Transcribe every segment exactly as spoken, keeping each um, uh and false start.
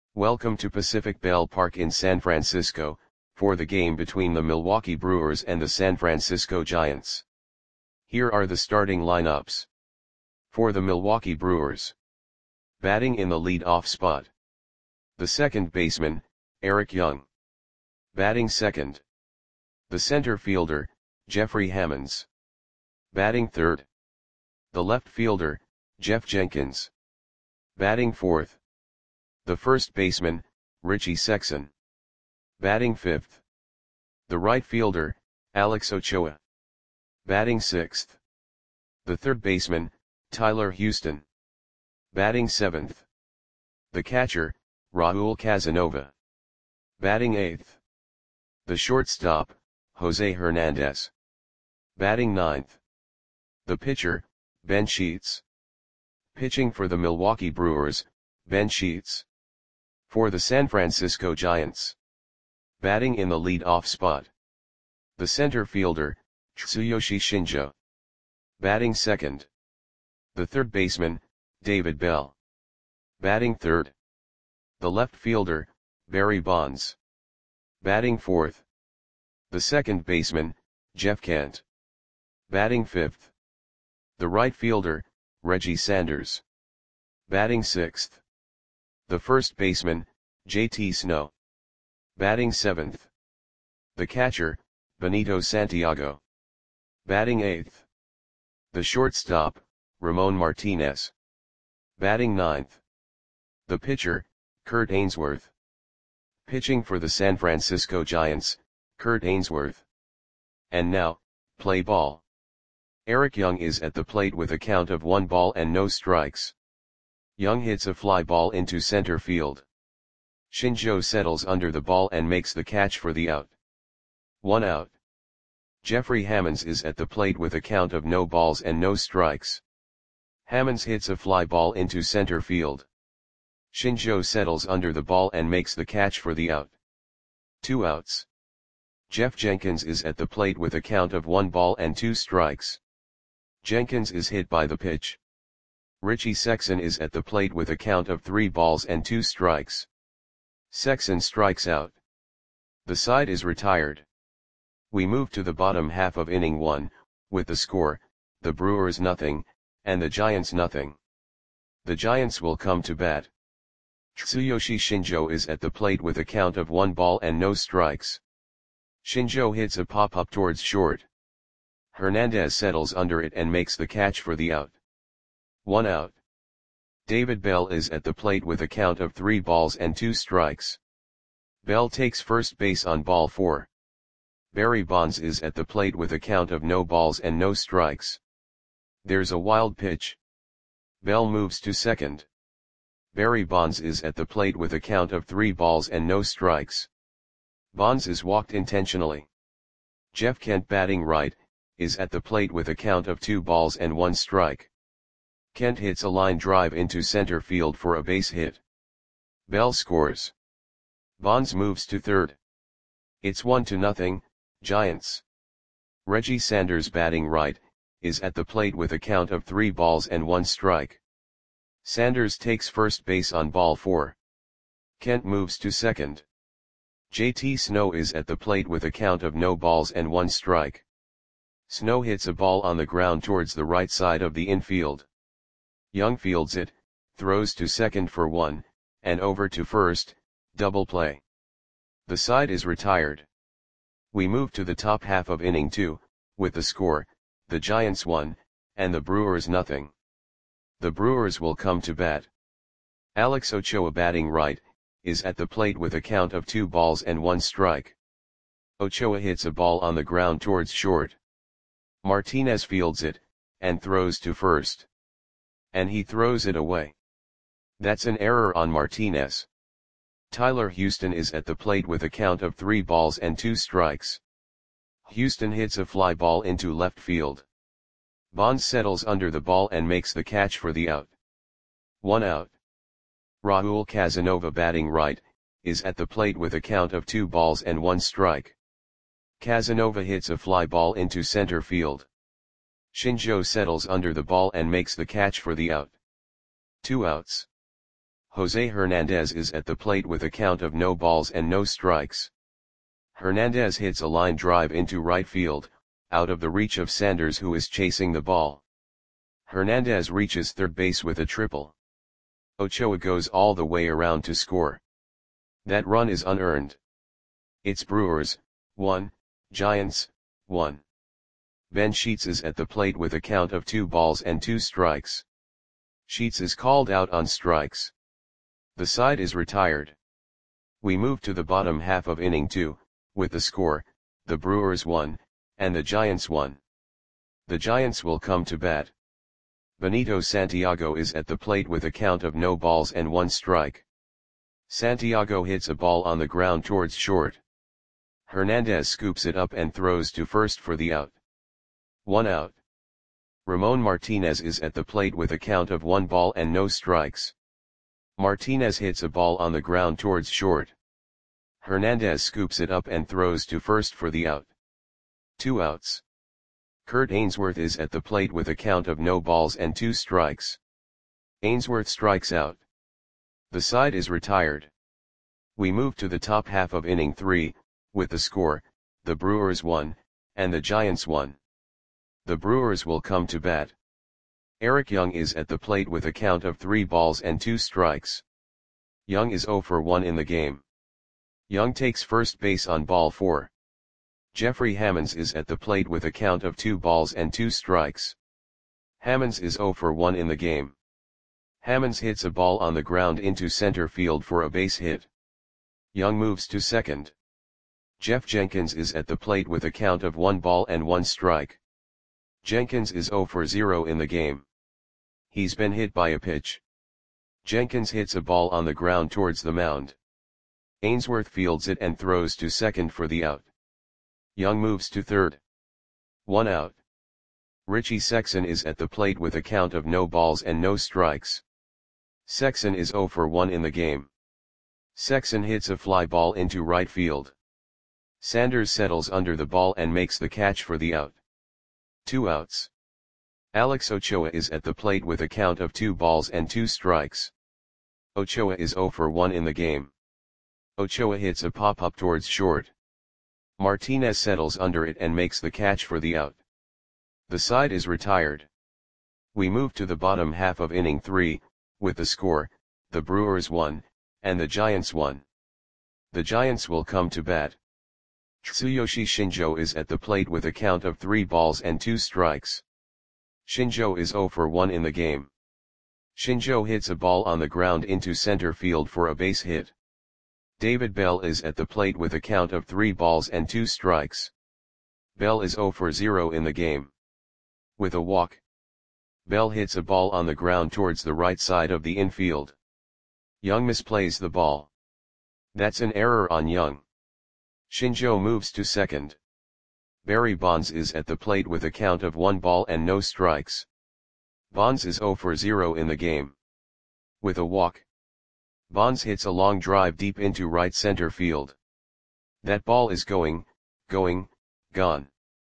Welcome to Pacific Bell Park in San Francisco, for the game between the Milwaukee Brewers and the San Francisco Giants. Here are the starting lineups. For the Milwaukee Brewers. Batting in the lead-off spot. The second baseman, Eric Young. Batting second. The center fielder, Jeffrey Hammonds. Batting third. The left fielder, Jeff Jenkins. Batting fourth. The first baseman, Richie Sexson. Batting fifth. The right fielder, Alex Ochoa. Batting sixth. The third baseman, Tyler Houston. Batting seventh. The catcher, Raul Casanova. Batting eighth. The shortstop, Jose Hernandez. Batting ninth. The pitcher, Ben Sheets. Pitching for the Milwaukee Brewers, Ben Sheets. For the San Francisco Giants. Batting in the lead-off spot. The center fielder, Tsuyoshi Shinjo. Batting second. The third baseman, David Bell. Batting third. The left fielder, Barry Bonds. Batting fourth. The second baseman, Jeff Kent. Batting fifth. The right fielder, Reggie Sanders. Batting sixth. The first baseman, J T Snow. Batting seventh. The catcher, Benito Santiago. Batting eighth. The shortstop, Ramon Martinez. Batting ninth. The pitcher, Kurt Ainsworth. Pitching for the San Francisco Giants, Kurt Ainsworth. And now, play ball. Eric Young is at the plate with a count of one ball and no strikes. Young hits a fly ball into center field. Shinjo settles under the ball and makes the catch for the out. One out. Jeffrey Hammonds is at the plate with a count of no balls and no strikes. Hammonds hits a fly ball into center field. Shinjo settles under the ball and makes the catch for the out. Two outs. Jeff Jenkins is at the plate with a count of one ball and two strikes. Jenkins is hit by the pitch. Richie Sexson is at the plate with a count of three balls and two strikes. Sexson strikes out. The side is retired. We move to the bottom half of inning one, with the score, the Brewers nothing, and the Giants nothing. The Giants will come to bat. Tsuyoshi Shinjo is at the plate with a count of one ball and no strikes. Shinjo hits a pop-up towards short. Hernandez settles under it and makes the catch for the out. One out. David Bell is at the plate with a count of three balls and two strikes. Bell takes first base on ball four. Barry Bonds is at the plate with a count of no balls and no strikes. There's a wild pitch. Bell moves to second. Barry Bonds is at the plate with a count of three balls and no strikes. Bonds is walked intentionally. Jeff Kent, batting right, is at the plate with a count of two balls and one strike. Kent hits a line drive into center field for a base hit. Bell scores. Bonds moves to third. It's one to nothing, Giants. Reggie Sanders, batting right, is at the plate with a count of three balls and one strike. Sanders takes first base on ball four. Kent moves to second. J T Snow is at the plate with a count of no balls and one strike. Snow hits a ball on the ground towards the right side of the infield. Young fields it, throws to second for one, and over to first, double play. The side is retired. We move to the top half of inning two, with the score, the Giants one, and the Brewers nothing. The Brewers will come to bat. Alex Ochoa, batting right, is at the plate with a count of two balls and one strike. Ochoa hits a ball on the ground towards short. Martinez fields it, and throws to first. And he throws it away. That's an error on Martinez. Tyler Houston is at the plate with a count of three balls and two strikes. Houston hits a fly ball into left field. Bonds settles under the ball and makes the catch for the out. One out. Raul Casanova, batting right, is at the plate with a count of two balls and one strike. Casanova hits a fly ball into center field. Shinjo settles under the ball and makes the catch for the out. Two outs. Jose Hernandez is at the plate with a count of no balls and no strikes. Hernandez hits a line drive into right field, out of the reach of Sanders, who is chasing the ball. Hernandez reaches third base with a triple. Ochoa goes all the way around to score. That run is unearned. It's Brewers, one, Giants, one. Ben Sheets is at the plate with a count of two balls and two strikes. Sheets is called out on strikes. The side is retired. We move to the bottom half of inning two, with the score, the Brewers one, and the Giants one. The Giants will come to bat. Benito Santiago is at the plate with a count of no balls and one strike. Santiago hits a ball on the ground towards short. Hernandez scoops it up and throws to first for the out. One out. Ramon Martinez is at the plate with a count of one ball and no strikes. Martinez hits a ball on the ground towards short. Hernandez scoops it up and throws to first for the out. Two outs. Kurt Ainsworth is at the plate with a count of no balls and two strikes. Ainsworth strikes out. The side is retired. We move to the top half of inning three, with the score, the Brewers one, and the Giants one. The Brewers will come to bat. Eric Young is at the plate with a count of three balls and two strikes. Young is zero for one in the game. Young takes first base on ball four. Jeffrey Hammonds is at the plate with a count of two balls and two strikes. Hammonds is zero for one in the game. Hammonds hits a ball on the ground into center field for a base hit. Young moves to second. Jeff Jenkins is at the plate with a count of one ball and one strike. Jenkins is zero for zero in the game. He's been hit by a pitch. Jenkins hits a ball on the ground towards the mound. Ainsworth fields it and throws to second for the out. Young moves to third. One out. Richie Sexson is at the plate with a count of no balls and no strikes. Sexson is zero for one in the game. Sexson hits a fly ball into right field. Sanders settles under the ball and makes the catch for the out. Two outs. Alex Ochoa is at the plate with a count of two balls and two strikes. Ochoa is zero for one in the game. Ochoa hits a pop-up towards short. Martinez settles under it and makes the catch for the out. The side is retired. We move to the bottom half of inning three, with the score, the Brewers one, and the Giants one. The Giants will come to bat. Tsuyoshi Shinjo is at the plate with a count of three balls and two strikes. Shinjo is zero for one in the game. Shinjo hits a ball on the ground into center field for a base hit. David Bell is at the plate with a count of three balls and two strikes. Bell is zero for zero in the game. With a walk. Bell hits a ball on the ground towards the right side of the infield. Young misplays the ball. That's an error on Young. Shinjo moves to second. Barry Bonds is at the plate with a count of one ball and no strikes. Bonds is zero for zero in the game. With a walk. Bonds hits a long drive deep into right center field. That ball is going, going, gone.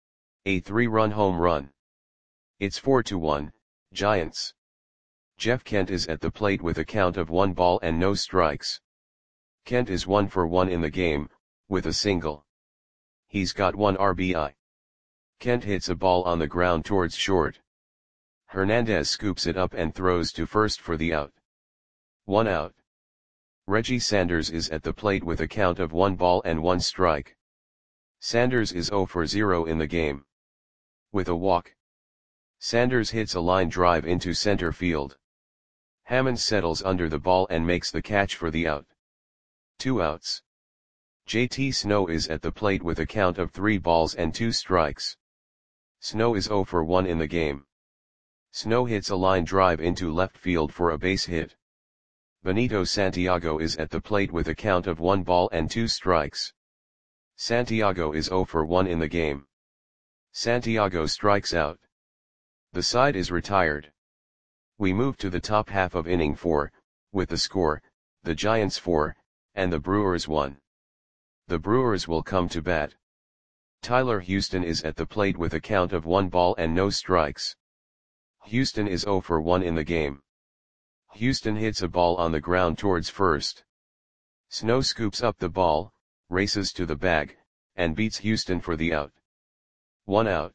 A three-run home run. It's four to one, Giants. Jeff Kent is at the plate with a count of one ball and no strikes. Kent is one for one in the game, with a single. He's got one R B I. Kent hits a ball on the ground towards short. Hernandez scoops it up and throws to first for the out. One out. Reggie Sanders is at the plate with a count of one ball and one strike. Sanders is zero for zero in the game. With a walk. Sanders hits a line drive into center field. Hammond settles under the ball and makes the catch for the out. Two outs. J T Snow is at the plate with a count of three balls and two strikes. Snow is zero for one in the game. Snow hits a line drive into left field for a base hit. Benito Santiago is at the plate with a count of one ball and two strikes. Santiago is zero for one in the game. Santiago strikes out. The side is retired. We move to the top half of inning four, with the score, the Giants four, and the Brewers one. The Brewers will come to bat. Tyler Houston is at the plate with a count of one ball and no strikes. Houston is zero for one in the game. Houston hits a ball on the ground towards first. Snow scoops up the ball, races to the bag, and beats Houston for the out. One out.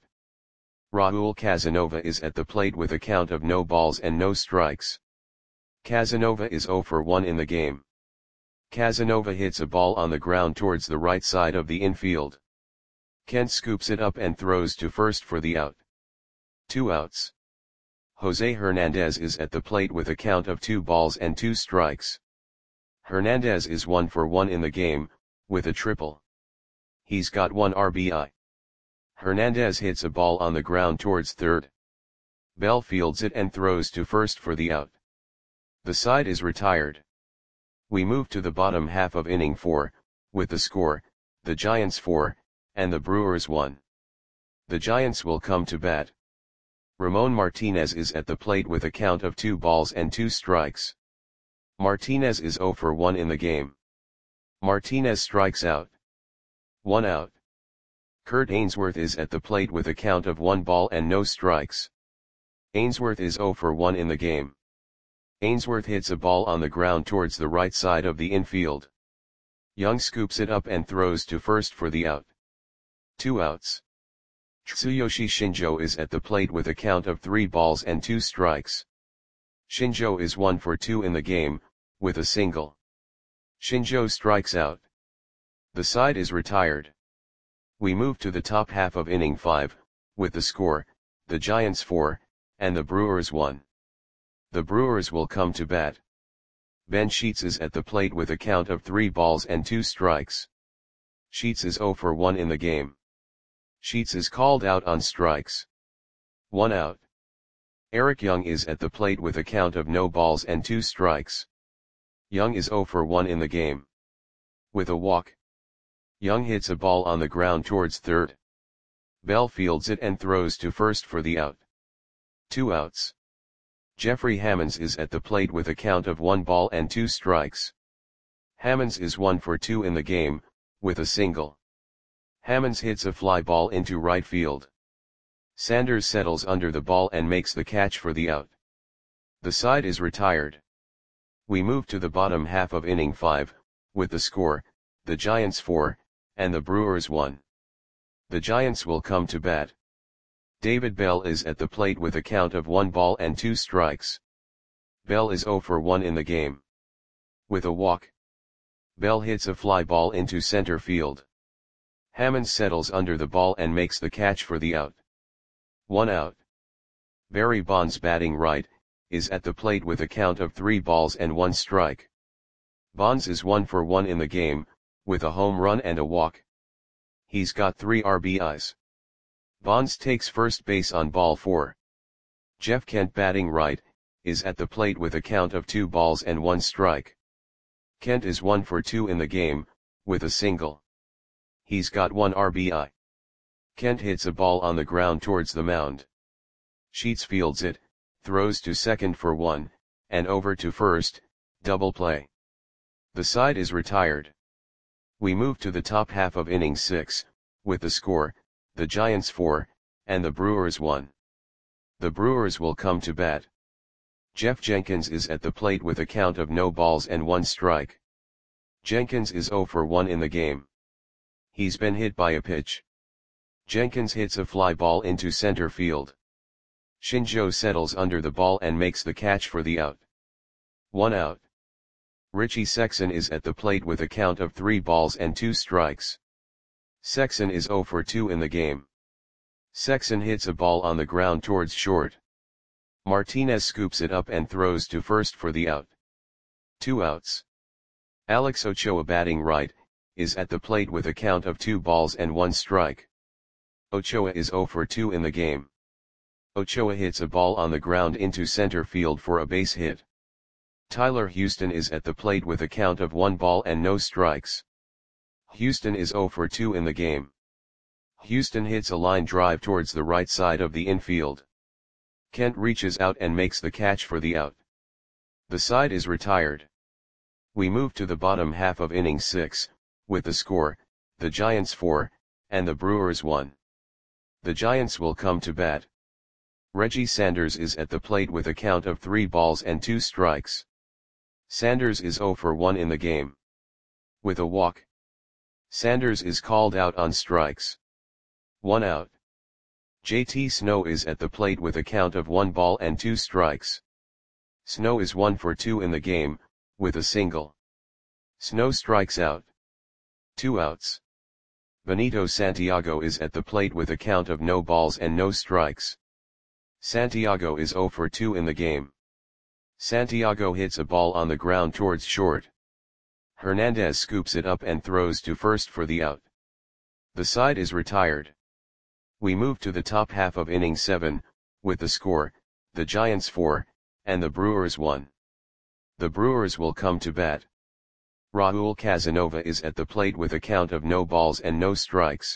Raul Casanova is at the plate with a count of no balls and no strikes. Casanova is zero for one in the game. Casanova hits a ball on the ground towards the right side of the infield. Kent scoops it up and throws to first for the out. Two outs. Jose Hernandez is at the plate with a count of two balls and two strikes. Hernandez is one for one in the game, with a triple. He's got one R B I. Hernandez hits a ball on the ground towards third. Bell fields it and throws to first for the out. The side is retired. We move to the bottom half of inning four, with the score, the Giants four, and the Brewers one. The Giants will come to bat. Ramon Martinez is at the plate with a count of two balls and two strikes. Martinez is zero for one in the game. Martinez strikes out. One out. Kurt Ainsworth is at the plate with a count of one ball and no strikes. Ainsworth is zero for one in the game. Ainsworth hits a ball on the ground towards the right side of the infield. Young scoops it up and throws to first for the out. Two outs. Tsuyoshi Shinjo is at the plate with a count of three balls and two strikes. Shinjo is one for two in the game, with a single. Shinjo strikes out. The side is retired. We move to the top half of inning five, with the score, the Giants four, and the Brewers one. The Brewers will come to bat. Ben Sheets is at the plate with a count of three balls and two strikes. Sheets is zero for one in the game. Sheets is called out on strikes. One out. Eric Young is at the plate with a count of no balls and two strikes. Young is zero for one in the game. With a walk. Young hits a ball on the ground towards third. Bell fields it and throws to first for the out. Two outs. Jeffrey Hammonds is at the plate with a count of one ball and two strikes. Hammonds is one for two in the game, with a single. Hammonds hits a fly ball into right field. Sanders settles under the ball and makes the catch for the out. The side is retired. We move to the bottom half of inning five, with the score, the Giants four, and the Brewers one. The Giants will come to bat. David Bell is at the plate with a count of one ball and two strikes. Bell is zero for one in the game. With a walk. Bell hits a fly ball into center field. Hammonds settles under the ball and makes the catch for the out. One out. Barry Bonds, batting right, is at the plate with a count of three balls and one strike. Bonds is one for one in the game, with a home run and a walk. He's got three R B Is. Bonds takes first base on ball four. Jeff Kent, batting right, is at the plate with a count of two balls and one strike. Kent is one for two in the game, with a single. He's got one R B I. Kent hits a ball on the ground towards the mound. Sheets fields it, throws to second for one, and over to first, double play. The side is retired. We move to the top half of inning six, with the score, the Giants four, and the Brewers one. The Brewers will come to bat. Jeff Jenkins is at the plate with a count of no balls and one strike. Jenkins is zero for one in the game. He's been hit by a pitch. Jenkins hits a fly ball into center field. Shinjo settles under the ball and makes the catch for the out. One out. Richie Sexson is at the plate with a count of three balls and two strikes. Sexson is zero for two in the game. Sexson hits a ball on the ground towards short. Martinez scoops it up and throws to first for the out. Two outs. Alex Ochoa, batting right, is at the plate with a count of two balls and one strike. Ochoa is zero for two in the game. Ochoa hits a ball on the ground into center field for a base hit. Tyler Houston is at the plate with a count of one ball and no strikes. Houston is zero for two in the game. Houston hits a line drive towards the right side of the infield. Kent reaches out and makes the catch for the out. The side is retired. We move to the bottom half of inning six, with the score, the Giants four, and the Brewers one. The Giants will come to bat. Reggie Sanders is at the plate with a count of three balls and two strikes. Sanders is zero for one in the game. With a walk. Sanders is called out on strikes. One out. J T Snow is at the plate with a count of one ball and two strikes. Snow is one for two in the game, with a single. Snow strikes out. Two outs. Benito Santiago is at the plate with a count of no balls and no strikes. Santiago is zero for two in the game. Santiago hits a ball on the ground towards short. Hernandez scoops it up and throws to first for the out. The side is retired. We move to the top half of inning seven, with the score, the Giants four, and the Brewers one. The Brewers will come to bat. Raul Casanova is at the plate with a count of no balls and no strikes.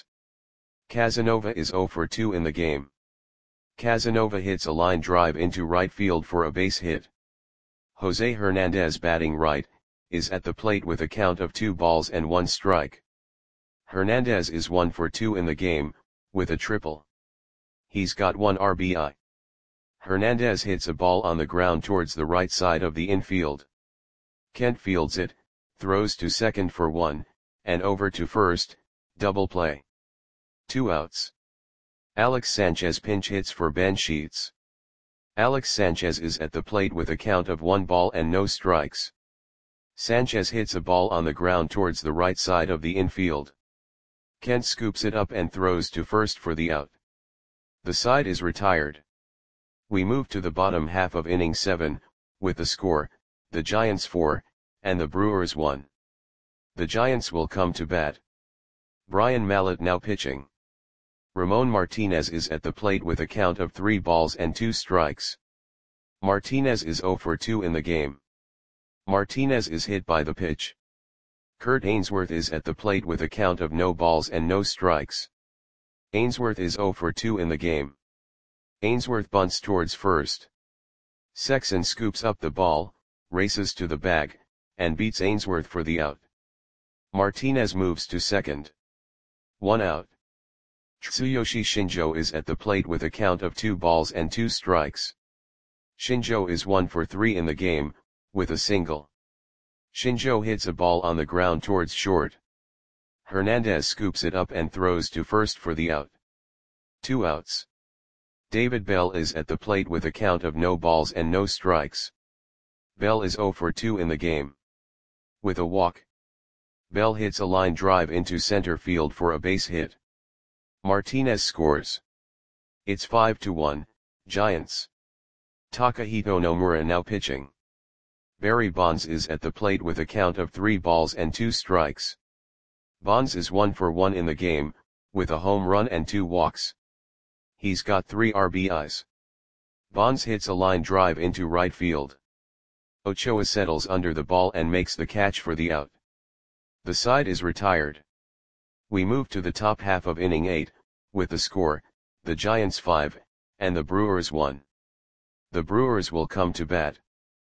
Casanova is zero for two in the game. Casanova hits a line drive into right field for a base hit. Jose Hernandez, batting right, is at the plate with a count of two balls and one strike. Hernandez is one for two in the game, with a triple. He's got one R B I. Hernandez hits a ball on the ground towards the right side of the infield. Kent fields it, throws to second for one, and over to first, double play. Two outs. Alex Sanchez pinch hits for Ben Sheets. Alex Sanchez is at the plate with a count of one ball and no strikes. Sanchez hits a ball on the ground towards the right side of the infield. Kent scoops it up and throws to first for the out. The side is retired. We move to the bottom half of inning seven, with the score, the Giants four, and the Brewers one. The Giants will come to bat. Brian Mallett now pitching. Ramon Martinez is at the plate with a count of three balls and two strikes. Martinez is zero for two in the game. Martinez is hit by the pitch. Kurt Ainsworth is at the plate with a count of no balls and no strikes. Ainsworth is zero for two in the game. Ainsworth bunts towards first. Sexson scoops up the ball, races to the bag, and beats Ainsworth for the out. Martinez moves to second. One out. Tsuyoshi Shinjo is at the plate with a count of two balls and two strikes. Shinjo is one for three in the game, with a single. Shinjo hits a ball on the ground towards short. Hernandez scoops it up and throws to first for the out. Two outs. David Bell is at the plate with a count of no balls and no strikes. Bell is zero for two in the game. With a walk. Bell hits a line drive into center field for a base hit. Martinez scores. It's five to one, Giants. Takahito Nomura now pitching. Barry Bonds is at the plate with a count of three balls and two strikes. Bonds is one for one in the game, with a home run and two walks. He's got three R B Is. Bonds hits a line drive into right field. Ochoa settles under the ball and makes the catch for the out. The side is retired. We move to the top half of inning eight, with the score, the Giants five, and the Brewers one. The Brewers will come to bat.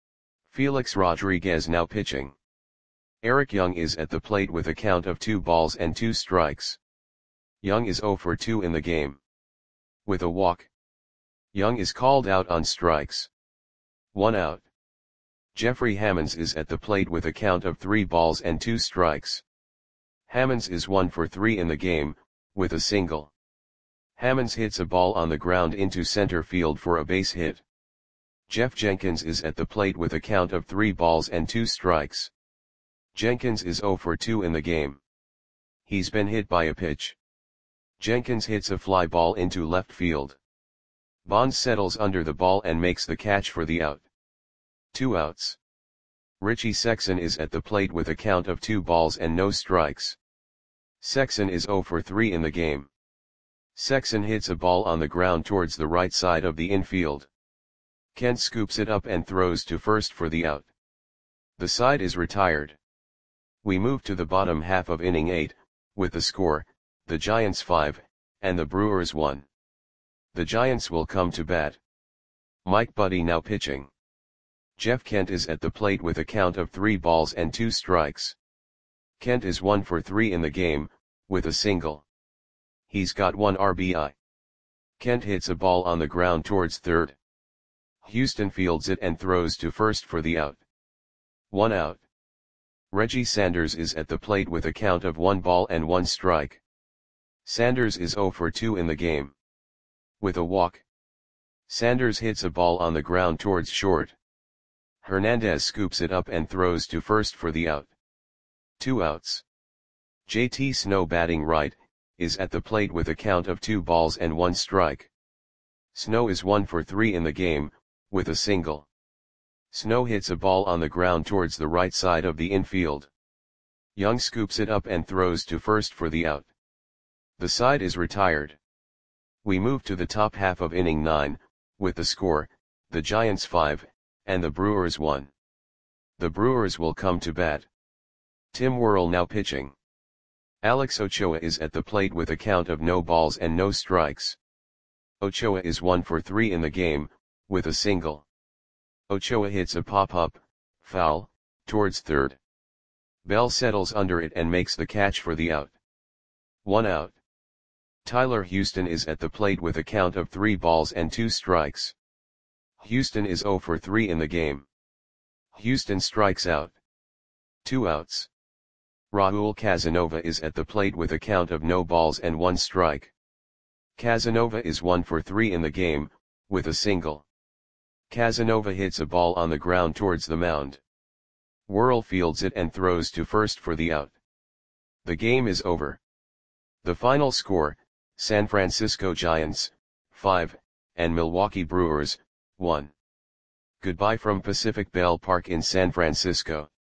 Felix Rodriguez now pitching. Eric Young is at the plate with a count of two balls and two strikes. Young is zero for two in the game. With a walk. Young is called out on strikes. One out. Jeffrey Hammonds is at the plate with a count of three balls and two strikes. Hammonds is one for three in the game, with a single. Hammonds hits a ball on the ground into center field for a base hit. Jeff Jenkins is at the plate with a count of three balls and two strikes. Jenkins is zero for two in the game. He's been hit by a pitch. Jenkins hits a fly ball into left field. Bonds settles under the ball and makes the catch for the out. Two outs. Richie Sexson is at the plate with a count of two balls and no strikes. Sexson is zero for three in the game. Sexson hits a ball on the ground towards the right side of the infield. Kent scoops it up and throws to first for the out. The side is retired. We move to the bottom half of inning eight, with the score, the Giants five, and the Brewers one. The Giants will come to bat. Mike Buddy now pitching. Jeff Kent is at the plate with a count of three balls and two strikes. Kent is one for three in the game, with a single. He's got one R B I. Kent hits a ball on the ground towards third. Houston fields it and throws to first for the out. One out. Reggie Sanders is at the plate with a count of one ball and one strike. Sanders is zero for two in the game. With a walk, Sanders hits a ball on the ground towards short. Hernandez scoops it up and throws to first for the out. Two outs. J T Snow, batting right, is at the plate with a count of two balls and one strike. Snow is one for three in the game, with a single. Snow hits a ball on the ground towards the right side of the infield. Young scoops it up and throws to first for the out. The side is retired. We move to the top half of inning nine, with the score, the Giants five, and the Brewers one. The Brewers will come to bat. Tim Worrell now pitching. Alex Ochoa is at the plate with a count of no balls and no strikes. Ochoa is one for three in the game, with a single. Ochoa hits a pop-up, foul, towards third. Bell settles under it and makes the catch for the out. One out. Tyler Houston is at the plate with a count of three balls and two strikes. Houston is zero for three in the game. Houston strikes out. Two outs. Raul Casanova is at the plate with a count of no balls and one strike. Casanova is one for three in the game, with a single. Casanova hits a ball on the ground towards the mound. Worrell fields it and throws to first for the out. The game is over. The final score, San Francisco Giants, five, and Milwaukee Brewers, one. Goodbye from Pacific Bell Park in San Francisco.